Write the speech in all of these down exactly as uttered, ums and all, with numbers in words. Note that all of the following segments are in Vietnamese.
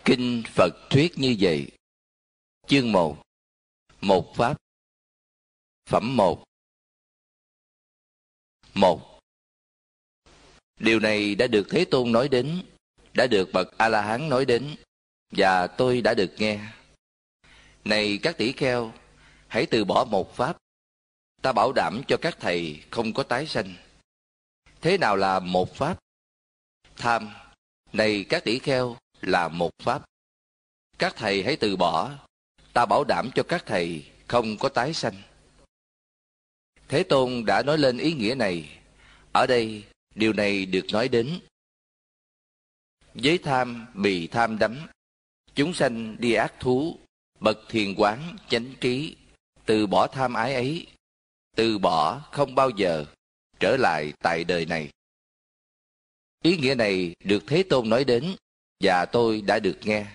Kinh Phật thuyết như vậy. Chương một. Một Pháp. Phẩm một. Một. Điều này đã được Thế Tôn nói đến, đã được bậc A-la-hán nói đến, và tôi đã được nghe. Này các tỷ kheo, hãy từ bỏ một Pháp. Ta bảo đảm cho các thầy không có tái sanh. Thế nào là một Pháp? Tham, này các tỷ kheo, là một Pháp. Các thầy hãy từ bỏ. Ta bảo đảm cho các thầy không có tái sanh. Thế Tôn đã nói lên ý nghĩa này. Ở đây, điều này được nói đến. Với tham bị tham đắm, chúng sanh đi ác thú, bậc thiền quán chánh trí, từ bỏ tham ái ấy, từ bỏ không bao giờ trở lại tại đời này. Ý nghĩa này được Thế Tôn nói đến, và tôi đã được nghe.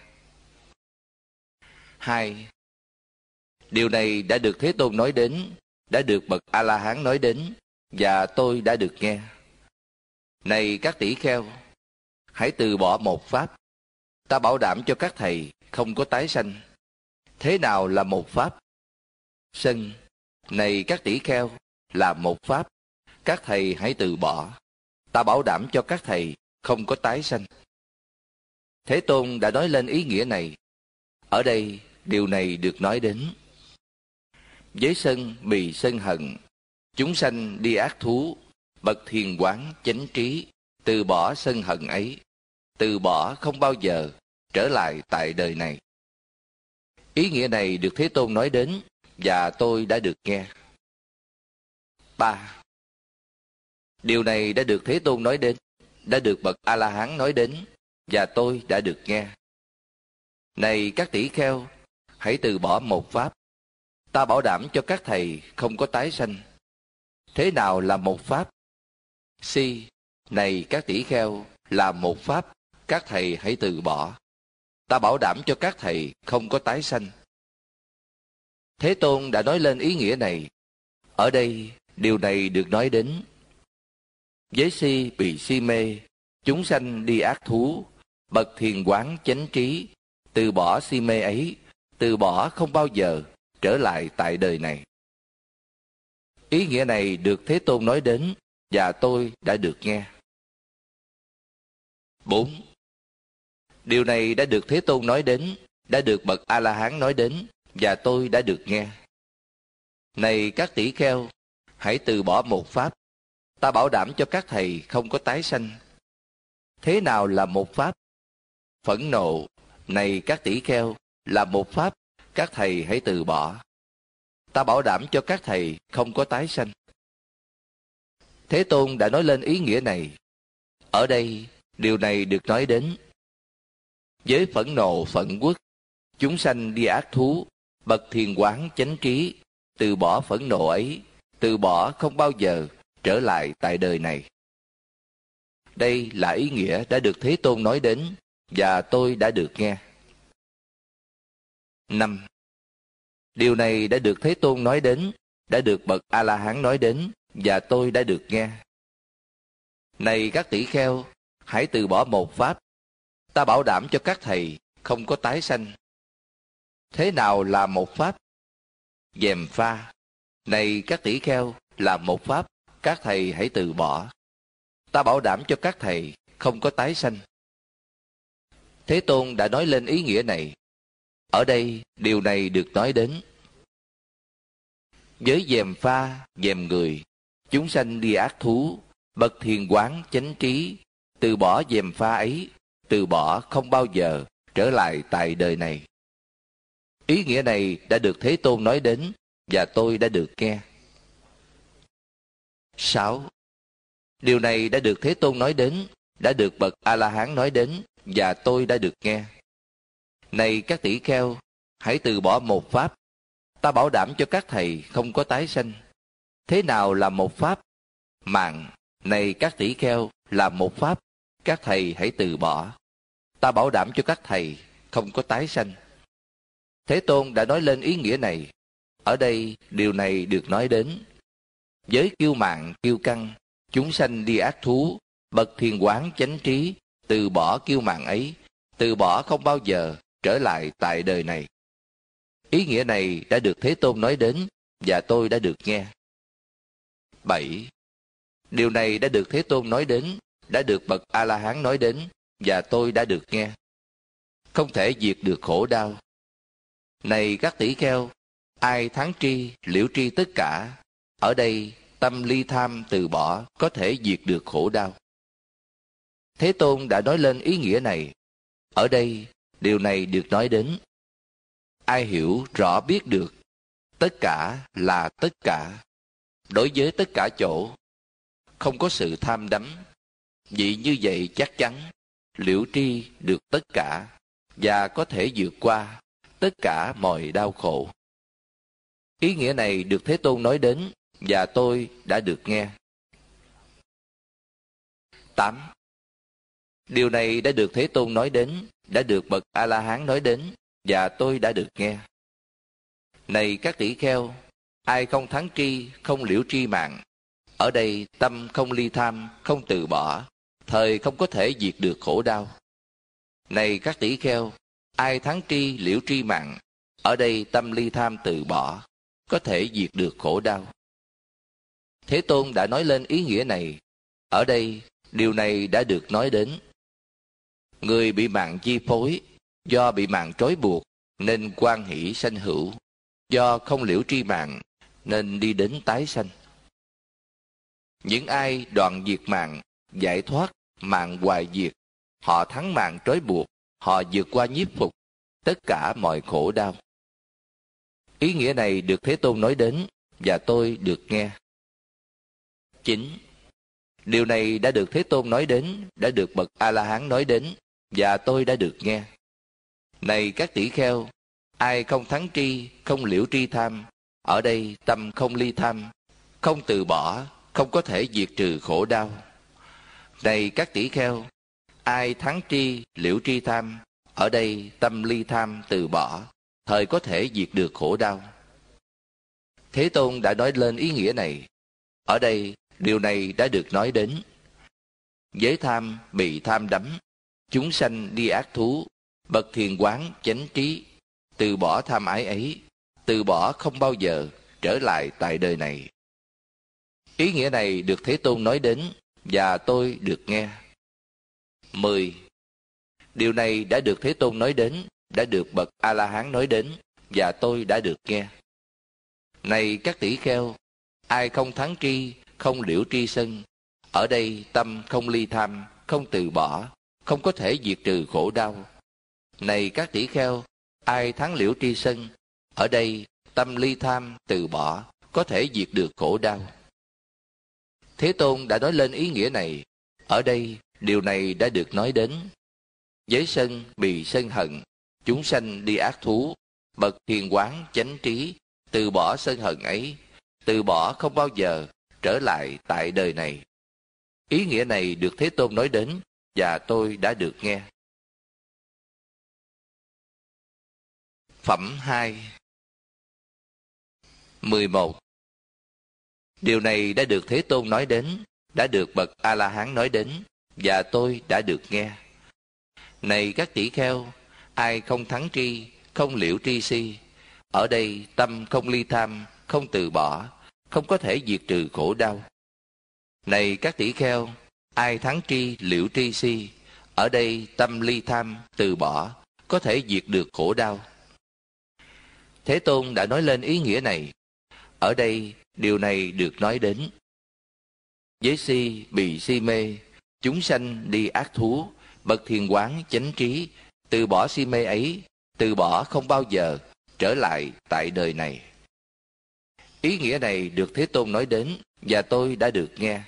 Hai. Điều này đã được Thế Tôn nói đến, đã được bậc A-la-hán nói đến, và tôi đã được nghe. Này các tỷ kheo, hãy từ bỏ một Pháp. Ta bảo đảm cho các thầy không có tái sanh. Thế nào là một Pháp? Sân, này các tỷ kheo, là một Pháp. Các thầy hãy từ bỏ. Ta bảo đảm cho các thầy không có tái sanh. Thế Tôn đã nói lên ý nghĩa này. Ở đây, điều này được nói đến. Với sân bị sân hận, chúng sanh đi ác thú, bậc thiền quán chánh trí, từ bỏ sân hận ấy, từ bỏ không bao giờ trở lại tại đời này. Ý nghĩa này được Thế Tôn nói đến, và tôi đã được nghe. Ba. Điều này đã được Thế Tôn nói đến, đã được bậc A-la-hán nói đến, và tôi đã được nghe. Này các tỷ kheo, hãy từ bỏ một Pháp. Ta bảo đảm cho các thầy không có tái sanh. Thế nào là một Pháp? Si, này các tỷ kheo, là một Pháp. Các thầy hãy từ bỏ. Ta bảo đảm cho các thầy không có tái sanh. Thế Tôn đã nói lên ý nghĩa này. Ở đây, điều này được nói đến. Với si bị si mê, chúng sanh đi ác thú, bậc thiền quán chánh trí, từ bỏ si mê ấy, từ bỏ không bao giờ trở lại tại đời này. Ý nghĩa này được Thế Tôn nói đến, và tôi đã được nghe. Bốn. Điều này đã được Thế Tôn nói đến, đã được bậc A-la-hán nói đến, và tôi đã được nghe. Này các tỷ kheo, hãy từ bỏ một Pháp. Ta bảo đảm cho các thầy không có tái sanh. Thế nào là một Pháp? Phẫn nộ, này các tỷ kheo, là một Pháp. Các thầy hãy từ bỏ. Ta bảo đảm cho các thầy không có tái sanh. Thế Tôn đã nói lên ý nghĩa này. Ở đây, điều này được nói đến. Với phẫn nộ phẫn uất, chúng sanh đi ác thú, bậc thiền quán chánh trí, từ bỏ phẫn nộ ấy, từ bỏ không bao giờ trở lại tại đời này. Đây là ý nghĩa đã được Thế Tôn nói đến, và tôi đã được nghe. Năm. Điều này đã được Thế Tôn nói đến, đã được bậc A-la-hán nói đến, và tôi đã được nghe. Này các tỷ kheo, hãy từ bỏ một Pháp. Ta bảo đảm cho các thầy không có tái sanh. Thế nào là một Pháp? Gièm pha, này các tỷ kheo, là một Pháp. Các thầy hãy từ bỏ. Ta bảo đảm cho các thầy không có tái sanh. Thế Tôn đã nói lên ý nghĩa này. Ở đây, điều này được nói đến. Với gièm pha, gièm người, chúng sanh đi ác thú, bậc thiền quán chánh trí, từ bỏ gièm pha ấy, từ bỏ không bao giờ trở lại tại đời này. Ý nghĩa này đã được Thế Tôn nói đến, và tôi đã được nghe. Sáu. Điều này đã được Thế Tôn nói đến, đã được bậc A-la-hán nói đến, và tôi đã được nghe. Này các tỷ kheo, hãy từ bỏ một Pháp. Ta bảo đảm cho các thầy không có tái sanh. Thế nào là một Pháp? Mạng, này các tỷ kheo, là một Pháp. Các thầy hãy từ bỏ. Ta bảo đảm cho các thầy không có tái sanh. Thế Tôn đã nói lên ý nghĩa này. Ở đây, điều này được nói đến. Với kiêu mạn, kiêu căng, chúng sanh đi ác thú, bậc thiền quán chánh trí, từ bỏ kiêu mạn ấy, từ bỏ không bao giờ trở lại tại đời này. Ý nghĩa này đã được Thế Tôn nói đến và tôi đã được nghe. bảy. Điều này đã được Thế Tôn nói đến, đã được bậc A-la-hán nói đến và tôi đã được nghe. Không thể diệt được khổ đau. Này các tỷ kheo, ai thắng tri, liễu tri tất cả, ở đây tâm ly tham từ bỏ có thể diệt được khổ đau. Thế Tôn đã nói lên ý nghĩa này. Ở đây, điều này được nói đến. Ai hiểu rõ biết được, tất cả là tất cả. Đối với tất cả chỗ, không có sự tham đắm. Vì như vậy chắc chắn, liễu tri được tất cả và có thể vượt qua tất cả mọi đau khổ. Ý nghĩa này được Thế Tôn nói đến và tôi đã được nghe. tám. Điều này đã được Thế Tôn nói đến, đã được bậc A-la-hán nói đến và tôi đã được nghe. Này các tỷ kheo, ai không thắng tri, không liễu tri mạng, ở đây tâm không ly tham, không từ bỏ, thời không có thể diệt được khổ đau. Này các tỷ kheo, ai thắng tri, liễu tri mạng, ở đây tâm ly tham từ bỏ, có thể diệt được khổ đau. Thế Tôn đã nói lên ý nghĩa này. Ở đây, điều này đã được nói đến. Người bị mạng chi phối, do bị mạng trói buộc, nên quan hỷ sanh hữu. Do không liễu tri mạng, nên đi đến tái sanh. Những ai đoạn diệt mạng, giải thoát mạng hoại diệt, họ thắng mạng trói buộc, họ vượt qua nhiếp phục tất cả mọi khổ đau. Ý nghĩa này được Thế Tôn nói đến và tôi được nghe. chín. Điều này đã được Thế Tôn nói đến, đã được bậc A-la-hán nói đến và tôi đã được nghe. Này các tỷ kheo, ai không thắng tri, không liễu tri tham, ở đây tâm không ly tham, không từ bỏ, không có thể diệt trừ khổ đau. Này các tỷ kheo, ai thắng tri, liễu tri tham, ở đây tâm ly tham từ bỏ, thời có thể diệt được khổ đau. Thế Tôn đã nói lên ý nghĩa này. Ở đây, điều này đã được nói đến. Giới tham bị tham đắm, chúng sanh đi ác thú, bậc thiền quán chánh trí, từ bỏ tham ái ấy, từ bỏ không bao giờ trở lại tại đời này. Ý nghĩa này được Thế Tôn nói đến và tôi được nghe. mười. Điều này đã được Thế Tôn nói đến, đã được bậc A-la-hán nói đến và tôi đã được nghe. Này các tỷ kheo, ai không thắng tri, không liễu tri sân, ở đây tâm không ly tham, không từ bỏ, không có thể diệt trừ khổ đau. Này các tỷ kheo, ai thắng liễu tri sân, ở đây tâm ly tham, từ bỏ, có thể diệt được khổ đau. Thế Tôn đã nói lên ý nghĩa này. Ở đây, điều này đã được nói đến. Giới sân bị sân hận, chúng sanh đi ác thú, bậc thiền quán chánh trí, từ bỏ sân hận ấy, từ bỏ không bao giờ trở lại tại đời này. Ý nghĩa này được Thế Tôn nói đến và tôi đã được nghe. Phẩm hai. mười một. Điều này đã được Thế Tôn nói đến, đã được bậc A-la-hán nói đến và tôi đã được nghe. Này các tỷ kheo, ai không thắng tri, không liễu tri si, ở đây tâm không ly tham, không từ bỏ, không có thể diệt trừ khổ đau. Này các tỷ kheo, ai thắng tri, liễu tri si, ở đây tâm ly tham, từ bỏ, có thể diệt được khổ đau. Thế Tôn đã nói lên ý nghĩa này. Ở đây, điều này được nói đến. Giới si bị si mê, chúng sanh đi ác thú, bậc thiền quán chánh trí, từ bỏ si mê ấy, từ bỏ không bao giờ trở lại tại đời này. Ý nghĩa này được Thế Tôn nói đến và tôi đã được nghe.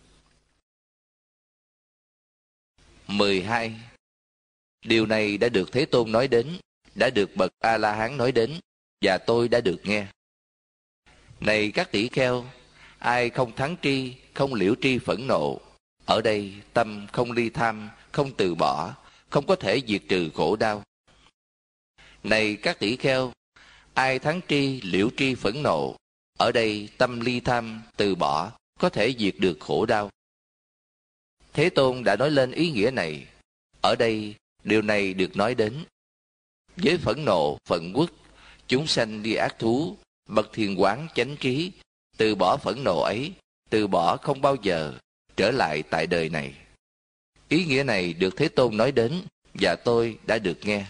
mười hai. Điều này đã được Thế Tôn nói đến, đã được bậc A-la-hán nói đến và tôi đã được nghe. Này các tỷ kheo, ai không thắng tri, không liễu tri phẫn nộ, ở đây tâm không ly tham, không từ bỏ, không có thể diệt trừ khổ đau. Này các tỷ kheo, ai thắng tri, liễu tri phẫn nộ, ở đây tâm ly tham, từ bỏ, có thể diệt được khổ đau. Thế Tôn đã nói lên ý nghĩa này. Ở đây, điều này được nói đến. Với phẫn nộ, phẫn uất, chúng sanh đi ác thú, bậc thiền quán chánh trí, từ bỏ phẫn nộ ấy, từ bỏ không bao giờ, trở lại tại đời này. Ý nghĩa này được Thế Tôn nói đến, và tôi đã được nghe.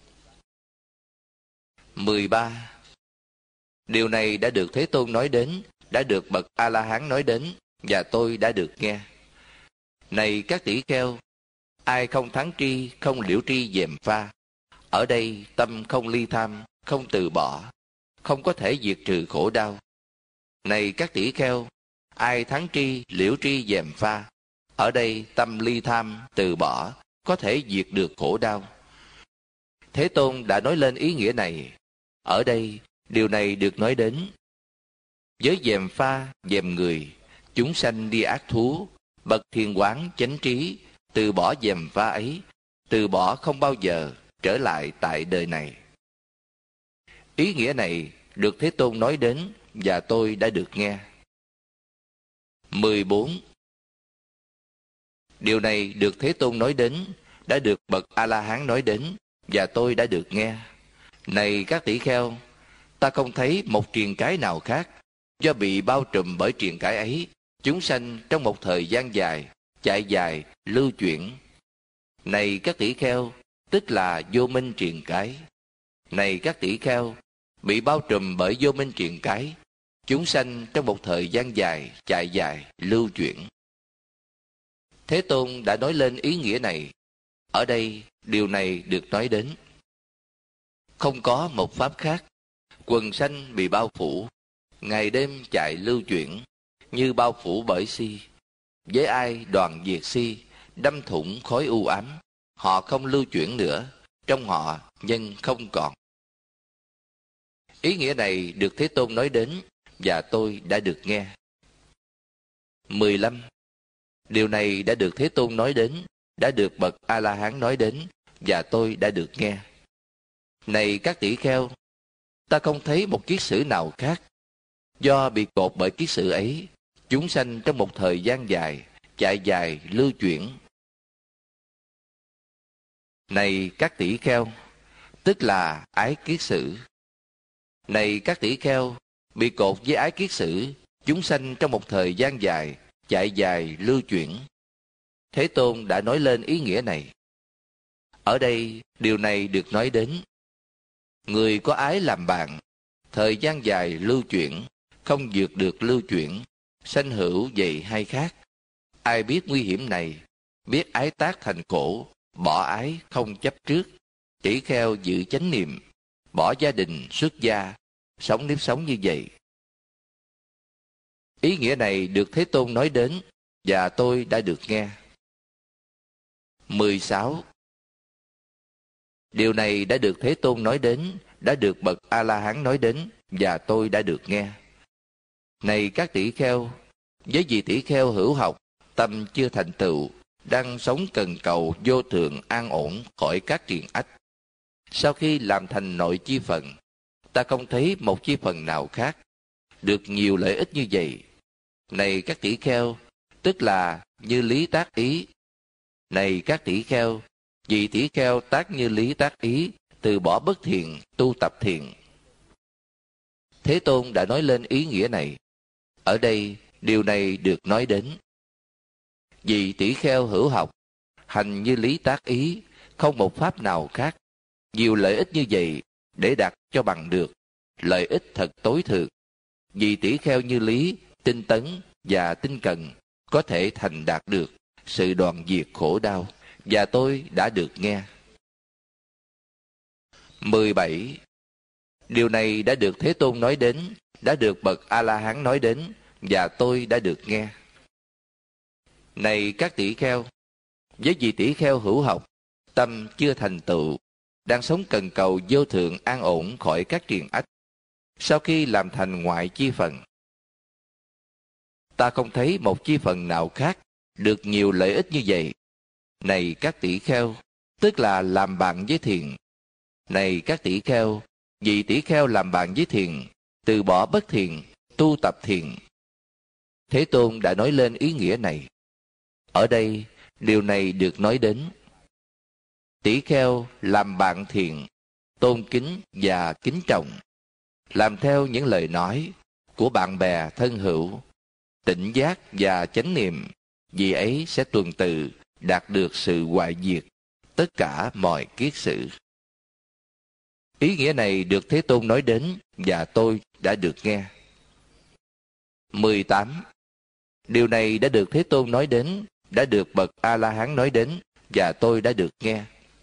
mười ba. Điều này đã được Thế Tôn nói đến, đã được bậc A-la-hán nói đến, và tôi đã được nghe. Này các tỷ kheo, ai không thắng tri, không liễu tri dèm pha. Ở đây tâm không ly tham, không từ bỏ, không có thể diệt trừ khổ đau. Này các tỷ kheo, ai thắng tri, liễu tri dèm pha. Ở đây tâm ly tham, từ bỏ, có thể diệt được khổ đau. Thế Tôn đã nói lên ý nghĩa này. Ở đây, điều này được nói đến. Với dèm pha, dèm người, chúng sanh đi ác thú, bậc thiền quán chánh trí, từ bỏ dèm pha ấy, từ bỏ không bao giờ, trở lại tại đời này. Ý nghĩa này được Thế Tôn nói đến, và tôi đã được nghe. mười bốn. Điều này được Thế Tôn nói đến, đã được bậc A-la-hán nói đến, và tôi đã được nghe. Này các tỷ kheo, ta không thấy một triền cái nào khác. Do bị bao trùm bởi triền cái ấy, chúng sanh trong một thời gian dài, chạy dài, lưu chuyển. Này các tỷ kheo, tức là vô minh triền cái. Này các tỷ kheo, bị bao trùm bởi vô minh triền cái, chúng sanh trong một thời gian dài, chạy dài, lưu chuyển. Thế Tôn đã nói lên ý nghĩa này. Ở đây, điều này được nói đến. Không có một pháp khác, quần sanh bị bao phủ, ngày đêm chạy lưu chuyển, như bao phủ bởi si. Với ai đoàn diệt si, đâm thủng khối u ám, họ không lưu chuyển nữa, trong họ nhân không còn. Ý nghĩa này được Thế Tôn nói đến, và tôi đã được nghe. mười lăm. Điều này đã được Thế Tôn nói đến, đã được bậc A-la-hán nói đến, và tôi đã được nghe. Này các tỷ kheo, ta không thấy một kiết sử nào khác. Do bị cột bởi kiết sử ấy, chúng sanh trong một thời gian dài, chạy dài, lưu chuyển. Này các tỷ kheo, tức là ái kiết sử. Này các tỷ kheo, bị cột với ái kiết sử, chúng sanh trong một thời gian dài, chạy dài, lưu chuyển. Thế Tôn đã nói lên ý nghĩa này. Ở đây, điều này được nói đến. Người có ái làm bạn, thời gian dài lưu chuyển, không vượt được lưu chuyển, sanh hữu vậy hay khác. Ai biết nguy hiểm này, biết ái tác thành khổ, bỏ ái không chấp trước, tỷ kheo giữ chánh niệm, bỏ gia đình xuất gia, sống nếp sống như vậy. Ý nghĩa này được Thế Tôn nói đến, và tôi đã được nghe. mười sáu. Điều này đã được Thế Tôn nói đến, đã được bậc A-la-hán nói đến, và tôi đã được nghe. Này các tỷ kheo, với vị tỷ kheo hữu học, tâm chưa thành tựu, đang sống cần cầu vô thượng an ổn khỏi các triền ách. Sau khi làm thành nội chi phần, ta không thấy một chi phần nào khác được nhiều lợi ích như vậy. Này các tỷ kheo, tức là như lý tác ý. Này các tỷ kheo, vị tỷ kheo tác như lý tác ý, từ bỏ bất thiện, tu tập thiện. Thế Tôn đã nói lên ý nghĩa này. Ở đây, điều này được nói đến. Vì tỷ kheo hữu học, hành như lý tác ý, không một pháp nào khác, nhiều lợi ích như vậy để đạt cho bằng được, lợi ích thật tối thượng. Vì tỷ kheo như lý, tinh tấn và tinh cần, có thể thành đạt được sự đoạn diệt khổ đau, và tôi đã được nghe. mười bảy. Điều này đã được Thế Tôn nói đến, đã được bậc A-la-hán nói đến, và tôi đã được nghe. Này các tỷ kheo, với vị tỷ kheo hữu học, tâm chưa thành tựu, đang sống cần cầu vô thượng an ổn khỏi các triền ách. Sau khi làm thành ngoại chi phần, ta không thấy một chi phần nào khác được nhiều lợi ích như vậy. Này các tỷ kheo, tức là làm bạn với thiền. Này các tỷ kheo, vì tỷ kheo làm bạn với thiền, từ bỏ bất thiền, tu tập thiền. Thế Tôn đã nói lên ý nghĩa này. Ở đây, điều này được nói đến. tỷ kheo làm bạn thiện, tôn kính và kính trọng, làm theo những lời nói của bạn bè thân hữu, tỉnh giác và chánh niệm, vì ấy sẽ tuần tự đạt được sự hoại diệt tất cả mọi kiết sử. Ý nghĩa này được Thế Tôn nói đến và tôi đã được nghe. mười tám. Điều này đã được Thế Tôn nói đến, đã được bậc A-la-hán nói đến và tôi đã được nghe.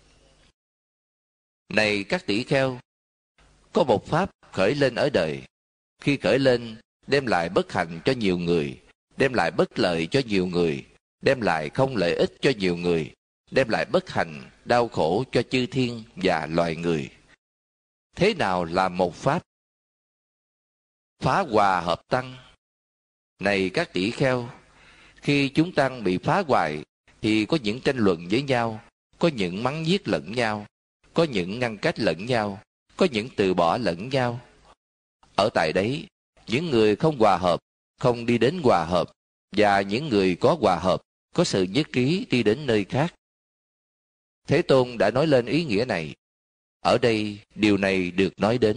Này các tỷ kheo, có một pháp khởi lên ở đời. Khi khởi lên, đem lại bất hạnh cho nhiều người, đem lại bất lợi cho nhiều người, đem lại không lợi ích cho nhiều người, đem lại bất hạnh, đau khổ cho chư thiên và loài người. Thế nào là một pháp? Phá hòa hợp tăng. Này các tỷ kheo, khi chúng tăng bị phá hoại thì có những tranh luận với nhau, có những mắng nhiếc lẫn nhau, có những ngăn cách lẫn nhau, có những từ bỏ lẫn nhau. Ở tại đấy, những người không hòa hợp, không đi đến hòa hợp, và những người có hòa hợp, có sự nhất trí đi đến nơi khác. Thế Tôn đã nói lên ý nghĩa này. Ở đây, điều này được nói đến.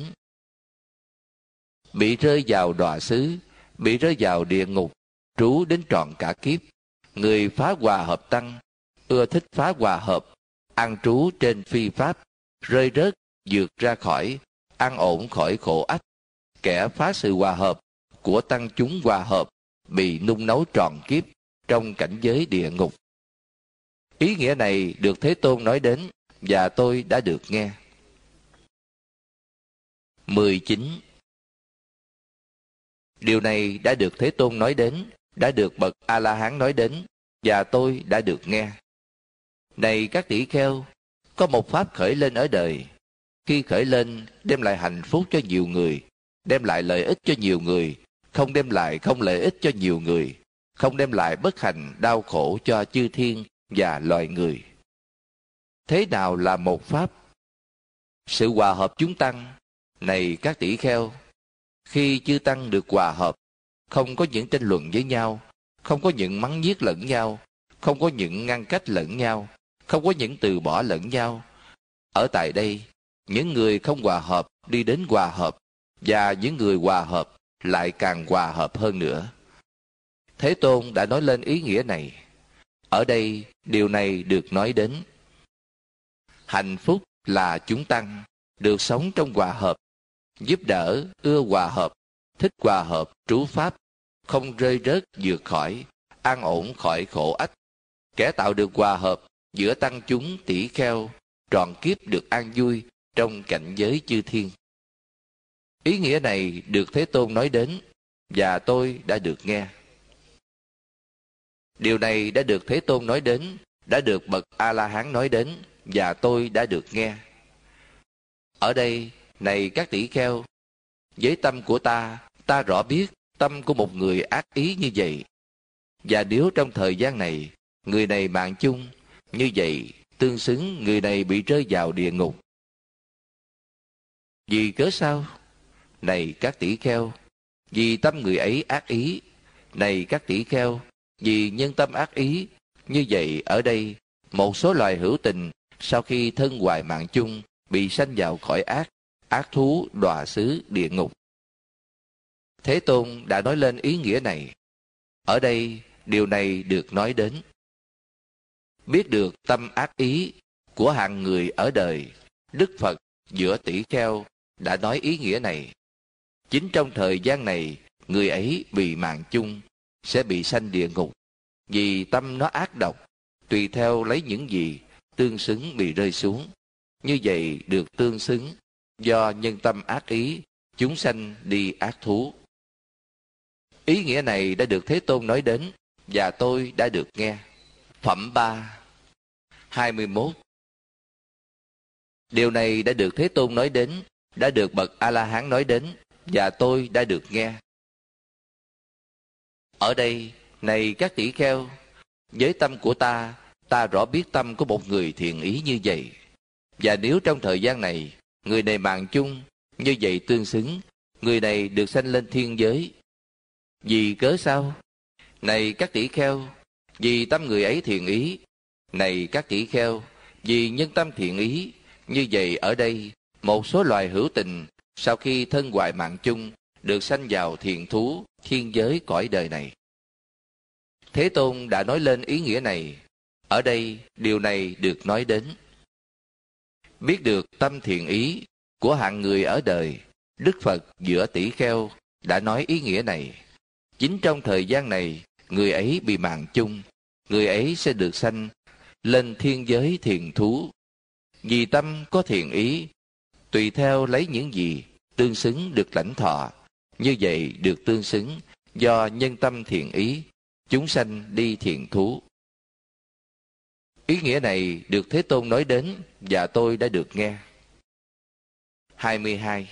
Bị rơi vào đọa xứ, bị rơi vào địa ngục, trú đến trọn cả kiếp. Người phá hòa hợp tăng, ưa thích phá hòa hợp, an trú trên phi pháp, rơi rớt, vượt ra khỏi, an ổn khỏi khổ ách. Kẻ phá sự hòa hợp của tăng chúng hòa hợp, bị nung nấu trọn kiếp trong cảnh giới địa ngục. Ý nghĩa này được Thế Tôn nói đến và tôi đã được nghe. mười chín. Điều này đã được Thế Tôn nói đến, đã được bậc A-la-hán nói đến và tôi đã được nghe. Này các tỷ kheo, có một pháp khởi lên ở đời. Khi khởi lên, đem lại hạnh phúc cho nhiều người, đem lại lợi ích cho nhiều người, không đem lại không lợi ích cho nhiều người, không đem lại bất hạnh đau khổ cho chư thiên và loài người. Thế nào là một pháp? Sự hòa hợp chúng tăng. Này các tỷ kheo, khi chư tăng được hòa hợp, không có những tranh luận với nhau, không có những mắng nhiếc lẫn nhau, không có những ngăn cách lẫn nhau, không có những từ bỏ lẫn nhau. Ở tại đây, những người không hòa hợp đi đến hòa hợp, và những người hòa hợp lại càng hòa hợp hơn nữa. Thế Tôn đã nói lên ý nghĩa này. Ở đây, điều này được nói đến. Hạnh phúc là chúng tăng, được sống trong hòa hợp, giúp đỡ, ưa hòa hợp, thích hòa hợp, trú pháp, không rơi rớt vượt khỏi, an ổn khỏi khổ ách. Kẻ tạo được hòa hợp giữa tăng chúng tỷ kheo, trọn kiếp được an vui trong cảnh giới chư thiên. Ý nghĩa này được Thế Tôn nói đến, và tôi đã được nghe. Điều này đã được Thế Tôn nói đến, đã được bậc A-la-hán nói đến, và tôi đã được nghe. Ở đây, này các tỷ kheo, với tâm của ta, ta rõ biết tâm của một người ác ý như vậy. Và nếu trong thời gian này, người này mạng chung, như vậy, tương xứng người này bị rơi vào địa ngục. Vì cớ sao? Này các tỷ kheo, vì tâm người ấy ác ý. Này các tỷ kheo, vì nhân tâm ác ý. Như vậy ở đây, một số loài hữu tình, sau khi thân hoại mạng chung, bị sanh vào cõi ác, ác thú, đọa xứ, địa ngục. Thế Tôn đã nói lên ý nghĩa này. Ở đây, điều này được nói đến. Biết được tâm ác ý của hạng người ở đời, Đức Phật giữa tỷ kheo đã nói ý nghĩa này. Chính trong thời gian này, người ấy bị mạng chung, sẽ bị sanh địa ngục. Vì tâm nó ác độc, tùy theo lấy những gì tương xứng bị rơi xuống. Như vậy được tương xứng, do nhân tâm ác ý, chúng sanh đi ác thú. Ý nghĩa này đã được Thế Tôn nói đến, và tôi đã được nghe. Phẩm ba, hai mươi mốt. Điều này đã được Thế Tôn nói đến, đã được bậc A-la-hán nói đến, và tôi đã được nghe. Ở đây, này các tỷ kheo, với tâm của ta, ta rõ biết tâm của một người thiện ý như vậy. Và nếu trong thời gian này, người này mạng chung, như vậy tương xứng, người này được sanh lên thiên giới. Vì cớ sao? Này các tỷ kheo, vì tâm người ấy thiện ý. Này các tỷ kheo, Vì nhân tâm thiện ý, như vậy ở đây, một số loài hữu tình, sau khi thân hoại mạng chung, được sanh vào thiện thú, thiên giới cõi đời này. Thế Tôn đã nói lên ý nghĩa này. Ở đây, điều này được nói đến. Biết được tâm thiện ý của hạng người ở đời, Đức Phật giữa tỷ kheo đã nói ý nghĩa này. Chính trong thời gian này, người ấy bị mạng chung, người ấy sẽ được sanh lên thiên giới thiền thú. Vì tâm có thiện ý, tùy theo lấy những gì tương xứng được lãnh thọ, như vậy được tương xứng do nhân tâm thiện ý, chúng sanh đi thiền thú. Ý nghĩa này được Thế Tôn nói đến và tôi đã được nghe. hai mươi hai.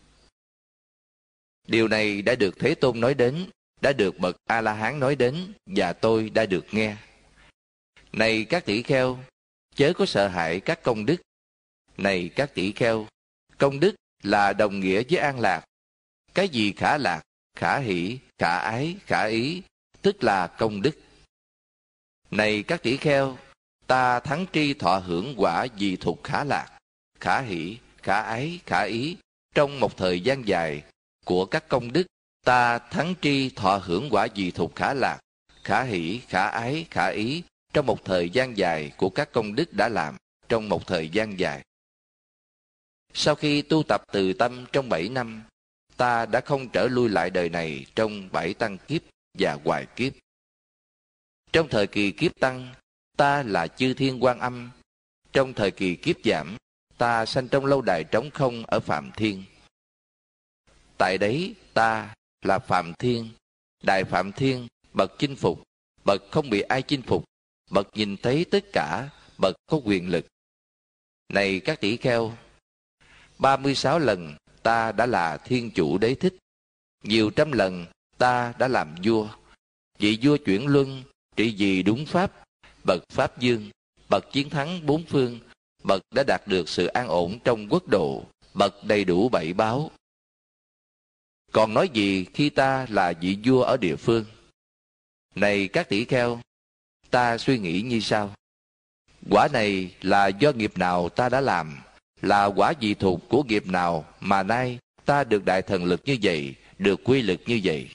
Điều này đã được Thế Tôn nói đến, đã được bậc A-la-hán nói đến và tôi đã được nghe. Này các tỷ kheo, chớ có sợ hãi các công đức. Này các tỷ kheo, công đức là đồng nghĩa với an lạc. Cái gì khả lạc, khả hỷ, khả ái, khả ý, tức là công đức. Này các tỷ kheo, ta thắng tri thọ hưởng quả dị thục khả lạc, khả hỷ, khả ái, khả ý, trong một thời gian dài của các công đức. Ta thắng tri thọ hưởng quả dị thục khả lạc, khả hỷ, khả ái, khả ý, trong một thời gian dài của các công đức đã làm trong một thời gian dài. Sau khi tu tập từ tâm trong bảy năm, ta đã không trở lui lại đời này trong bảy tăng kiếp và hoài kiếp. Trong thời kỳ kiếp tăng, ta là chư thiên quan âm. Trong thời kỳ kiếp giảm, ta sanh trong lâu đài trống không ở Phạm Thiên. Tại đấy, ta là Phạm Thiên, Đại Phạm Thiên, bậc chinh phục, bậc không bị ai chinh phục, bậc nhìn thấy tất cả, bậc có quyền lực. Này các tỷ kheo, ba mươi sáu lần ta đã là Thiên Chủ Đế Thích, nhiều trăm lần ta đã làm vua, vị vua chuyển luân, trị vì đúng pháp, bậc Pháp Dương, bậc chiến thắng bốn phương, bậc đã đạt được sự an ổn trong quốc độ, bậc đầy đủ bảy báo. Còn nói gì khi ta là vị vua ở địa phương? Này các tỷ kheo, ta suy nghĩ như sau. Quả này là do nghiệp nào ta đã làm, là quả dị thục của nghiệp nào mà nay ta được đại thần lực như vậy, được quy lực như vậy.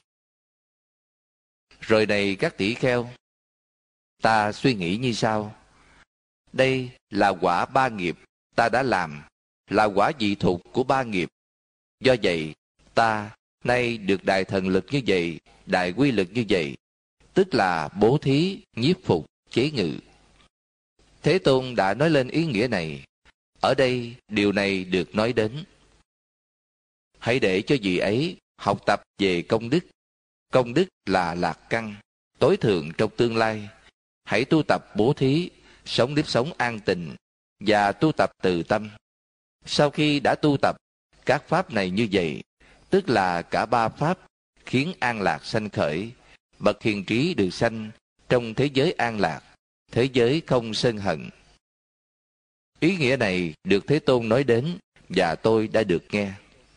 Rồi này các tỷ kheo, ta suy nghĩ như sau. Đây là quả ba nghiệp ta đã làm, là quả dị thục của ba nghiệp. Do vậy, ta nay được đại thần lực như vậy, đại quy lực như vậy, tức là bố thí, nhiếp phục, chế ngự. Thế Tôn đã nói lên ý nghĩa này. Ở đây, điều này được nói đến. Hãy để cho vị ấy học tập về công đức. Công đức là lạc căn, tối thượng trong tương lai. Hãy tu tập bố thí, sống nếp sống an tình, và tu tập từ tâm. Sau khi đã tu tập các pháp này như vậy, tức là cả ba pháp khiến an lạc sanh khởi, bậc hiền trí được sanh trong thế giới an lạc, thế giới không sân hận. Ý nghĩa này được Thế Tôn nói đến và tôi đã được nghe.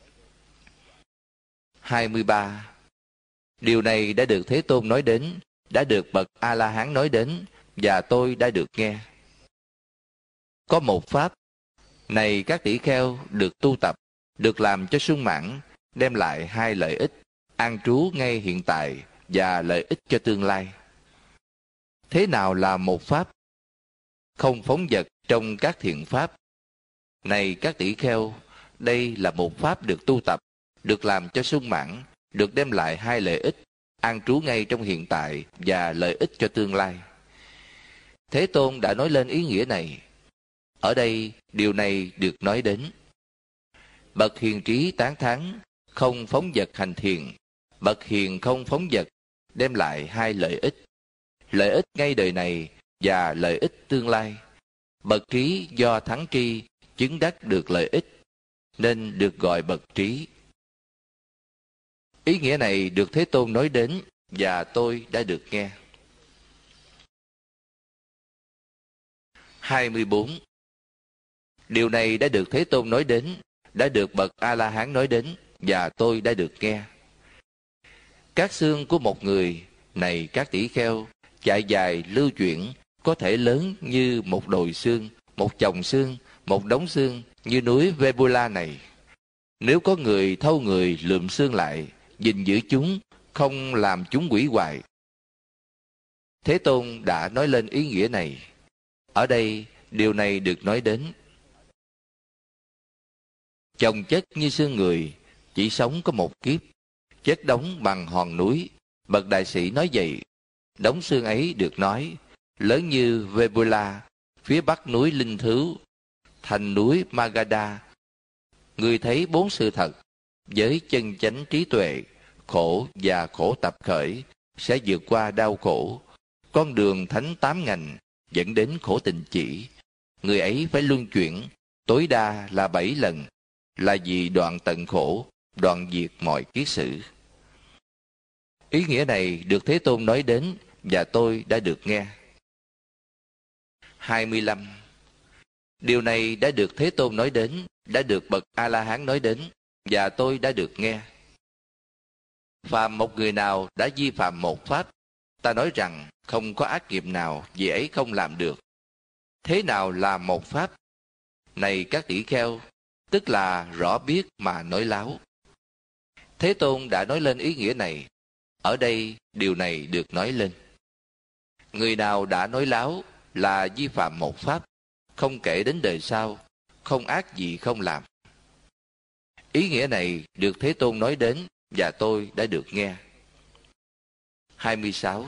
hai mươi ba. Điều này đã được Thế Tôn nói đến, đã được bậc A-la-hán nói đến và tôi đã được nghe. Có một pháp này các tỷ kheo được tu tập, được làm cho sung mãn, đem lại hai lợi ích, an trú ngay hiện tại và lợi ích cho tương lai. Thế nào là một pháp? Không phóng dật trong các thiện pháp. Này các tỷ kheo, đây là một pháp được tu tập, được làm cho sung mãn, được đem lại hai lợi ích, an trú ngay trong hiện tại và lợi ích cho tương lai. Thế Tôn đã nói lên ý nghĩa này. Ở đây, điều này được nói đến. Bậc hiền trí tán thán, không phóng dật hành thiền. Bậc hiền không phóng dật, đem lại hai lợi ích. Lợi ích ngay đời này và lợi ích tương lai. Bậc trí do thắng tri, chứng đắc được lợi ích, nên được gọi bậc trí. Ý nghĩa này được Thế Tôn nói đến và tôi đã được nghe. hai mươi bốn. Điều này đã được Thế Tôn nói đến, đã được bậc A-la-hán nói đến và tôi đã được nghe. Các xương của một người, này các tỷ kheo, chạy dài lưu chuyển, có thể lớn như một đồi xương một chồng xương, một đống xương như núi Vebula này. Nếu có người thâu người lượm xương lại, gìn giữ chúng, không làm chúng hủy hoại. Thế Tôn đã nói lên ý nghĩa này. Ở đây, điều này được nói đến. Chồng chất như xương người, chỉ sống có một kiếp, chất đóng bằng hòn núi. Bậc đại sĩ nói vậy. Đống xương ấy được nói, lớn như Vebula, phía bắc núi Linh Thứu, thành núi Magadha. Người thấy bốn sự thật, với chân chánh trí tuệ, khổ và khổ tập khởi, sẽ vượt qua đau khổ. Con đường thánh tám ngành dẫn đến khổ tình chỉ. Người ấy phải luân chuyển, tối đa là bảy lần, là vì đoạn tận khổ, đoạn diệt mọi kiết sử. Ý nghĩa này được Thế Tôn nói đến và tôi đã được nghe. hai mươi lăm. Điều này đã được Thế Tôn nói đến, đã được bậc A-la-hán nói đến, và tôi đã được nghe. Phàm một người nào đã vi phạm một pháp, ta nói rằng không có ác nghiệp nào vì ấy không làm được. Thế nào là một pháp? Này các tỷ kheo, tức là rõ biết mà nói láo. Thế Tôn đã nói lên ý nghĩa này. Ở đây điều này được nói lên. Người nào đã nói láo là vi phạm một pháp, không kể đến đời sau, không ác gì không làm. Ý nghĩa này được Thế Tôn nói đến và tôi đã được nghe. hai mươi sáu.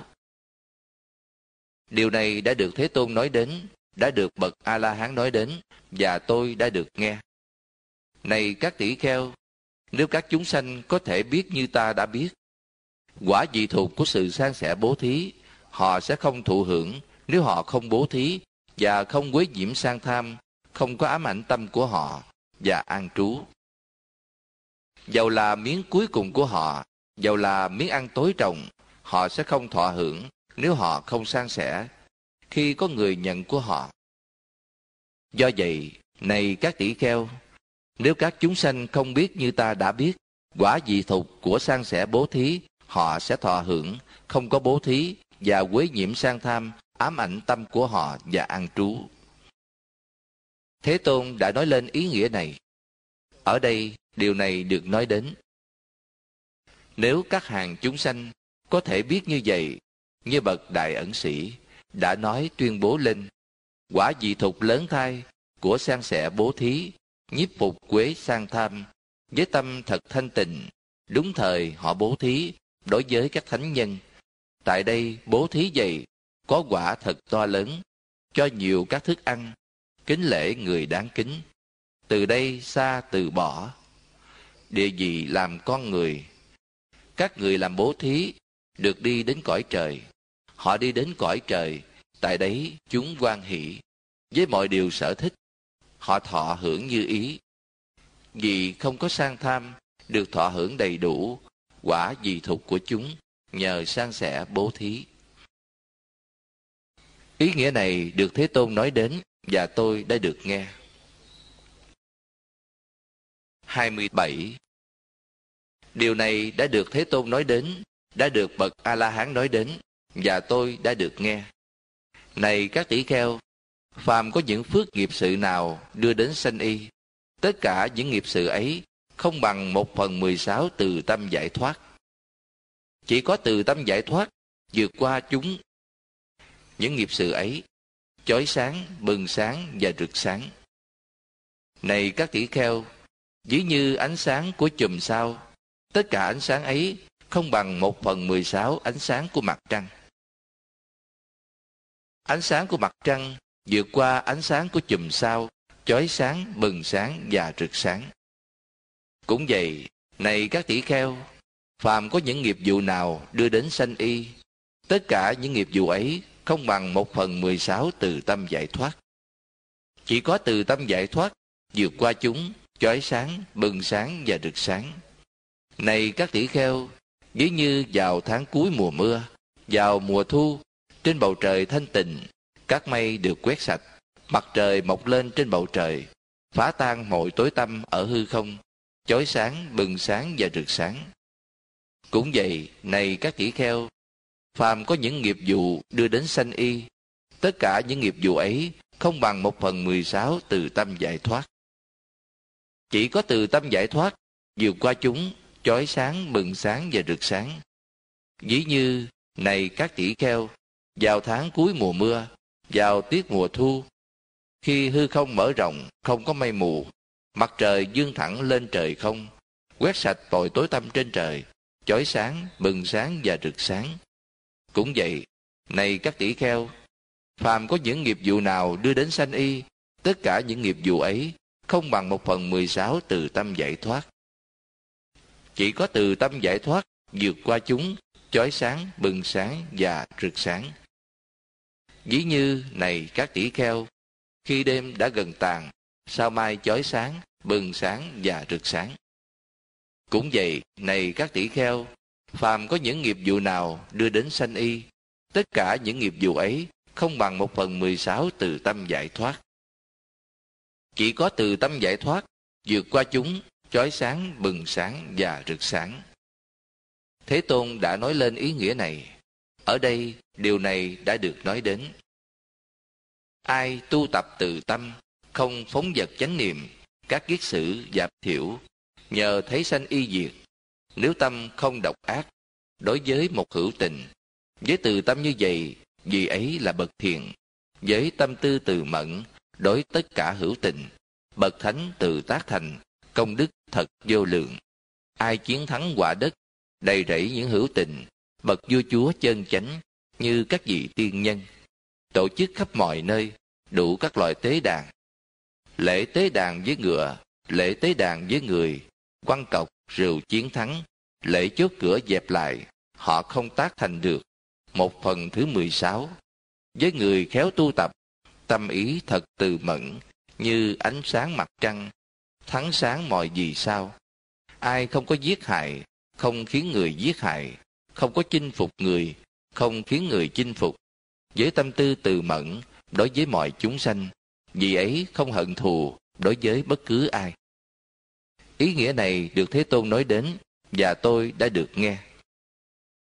Điều này đã được Thế Tôn nói đến, đã được bậc A-la-hán nói đến và tôi đã được nghe. Này các tỷ kheo, nếu các chúng sanh có thể biết như ta đã biết, quả vị thuộc của sự san sẻ bố thí, họ sẽ không thụ hưởng nếu họ không bố thí và không quấy nhiễm sang tham, không có ám ảnh tâm của họ và an trú. Dầu là miếng cuối cùng của họ, dầu là miếng ăn tối trọng, họ sẽ không thọ hưởng nếu họ không san sẻ khi có người nhận của họ. Do vậy, này các tỷ kheo, nếu các chúng sanh không biết như ta đã biết, quả vị thuộc của san sẻ bố thí, họ sẽ thọ hưởng, không có bố thí và quấy nhiễm sang tham, ám ảnh tâm của họ và an trú. Thế Tôn đã nói lên ý nghĩa này. Ở đây, điều này được nói đến. Nếu các hàng chúng sanh có thể biết như vậy, như bậc đại ẩn sĩ đã nói tuyên bố lên, quả vị thuộc lớn thai của san sẻ bố thí, nhiếp phục quế sang tham, với tâm thật thanh tịnh, đúng thời họ bố thí đối với các thánh nhân. Tại đây bố thí vậy có quả thật to lớn, cho nhiều các thức ăn, kính lễ người đáng kính. Từ đây xa từ bỏ, địa vị làm con người. Các người làm bố thí được đi đến cõi trời. Họ đi đến cõi trời, tại đấy chúng hoan hỷ với mọi điều sở thích. Họ thọ hưởng như ý. Vì không có sang tham, được thọ hưởng đầy đủ quả vị thuộc của chúng nhờ san sẻ bố thí. Ý nghĩa này được Thế Tôn nói đến và tôi đã được nghe. hai mươi bảy. Điều này đã được Thế Tôn nói đến, đã được bậc A-la-hán nói đến và tôi đã được nghe. Này các tỷ kheo, phàm có những phước nghiệp sự nào đưa đến sanh y, tất cả những nghiệp sự ấy không bằng một phần mười sáu từ tâm giải thoát. Chỉ có từ tâm giải thoát vượt qua chúng. Những nghiệp sự ấy chói sáng, bừng sáng và rực sáng. Này các tỷ kheo, ví như ánh sáng của chùm sao, tất cả ánh sáng ấy không bằng một phần mười sáu ánh sáng của mặt trăng. Ánh sáng của mặt trăng vượt qua ánh sáng của chùm sao, chói sáng, bừng sáng và rực sáng. Cũng vậy, này các tỷ kheo, phàm có những nghiệp vụ nào đưa đến sanh y, tất cả những nghiệp vụ ấy không bằng một phần mười sáu từ tâm giải thoát. Chỉ có từ tâm giải thoát vượt qua chúng, chói sáng, bừng sáng và rực sáng. Này các tỷ kheo, ví như vào tháng cuối mùa mưa, vào mùa thu, trên bầu trời thanh tịnh, các mây được quét sạch, mặt trời mọc lên trên bầu trời, phá tan mọi tối tăm ở hư không, chói sáng, bừng sáng và rực sáng. Cũng vậy, này các tỷ kheo, phàm có những nghiệp vụ đưa đến sanh y, tất cả những nghiệp vụ ấy không bằng một phần mười sáu từ tâm giải thoát. Chỉ có từ tâm giải thoát vượt qua chúng, chói sáng, bừng sáng và rực sáng. Ví như, này các tỷ kheo, vào tháng cuối mùa mưa, vào tiết mùa thu, khi hư không mở rộng, không có mây mù, mặt trời dương thẳng lên trời không, quét sạch mọi tối tăm trên trời, chói sáng, bừng sáng và rực sáng. Cũng vậy, này các tỷ kheo, phàm có những nghiệp vụ nào đưa đến sanh y, tất cả những nghiệp vụ ấy không bằng một phần mười sáu từ tâm giải thoát. Chỉ có từ tâm giải thoát vượt qua chúng, chói sáng, bừng sáng và rực sáng. Ví như, này các tỷ kheo, khi đêm đã gần tàn, sao mai chói sáng, bừng sáng và rực sáng. Cũng vậy, này các tỷ kheo, phàm có những nghiệp vụ nào đưa đến sanh y, tất cả những nghiệp vụ ấy không bằng một phần mười sáu từ tâm giải thoát. Chỉ có từ tâm giải thoát vượt qua chúng, chói sáng, bừng sáng và rực sáng. Thế Tôn đã nói lên ý nghĩa này. Ở đây, điều này đã được nói đến. Ai tu tập từ tâm, không phóng dật chánh niệm, các kiết sử giảm thiểu, nhờ thấy sanh y diệt. Nếu tâm không độc ác, đối với một hữu tình, với từ tâm như vậy, vì ấy là bậc thiện. Với tâm tư từ mẫn, đối tất cả hữu tình, bậc thánh từ tác thành, công đức thật vô lượng. Ai chiến thắng quả đất, đầy rẫy những hữu tình, bậc vua chúa chân chánh, như các vị tiên nhân, tổ chức khắp mọi nơi, đủ các loại tế đàn. Lễ tế đàn với ngựa, lễ tế đàn với người, quăng cọc, rượu chiến thắng, lễ chốt cửa dẹp lại, họ không tác thành được. Một phần thứ mười sáu. Với người khéo tu tập, tâm ý thật từ mẫn, như ánh sáng mặt trăng, thắng sáng mọi vì sao. Ai không có giết hại, không khiến người giết hại, không có chinh phục người, không khiến người chinh phục. Với tâm tư từ mẫn, đối với mọi chúng sanh, vì ấy không hận thù đối với bất cứ ai. Ý nghĩa này được Thế Tôn nói đến, và tôi đã được nghe.